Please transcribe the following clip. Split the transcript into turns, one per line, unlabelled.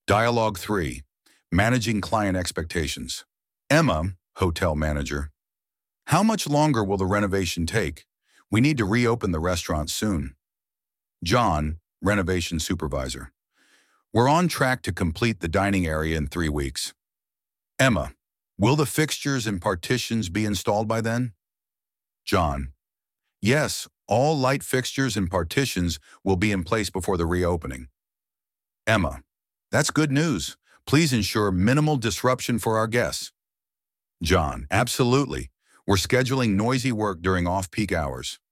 Dialogue 3. Managing client expectations. Emma, hotel manager. How much longer will the renovation take? We need to reopen the restaurant soon. John, renovation supervisor. We're on track to complete the dining area in 3 weeks. Emma, will the fixtures and partitions be installed by then? John, yes, all light fixtures and partitions will be in place before the reopening. Emma, that's good news. Please ensure minimal disruption for our guests. John, absolutely. We're scheduling noisy work during off-peak hours.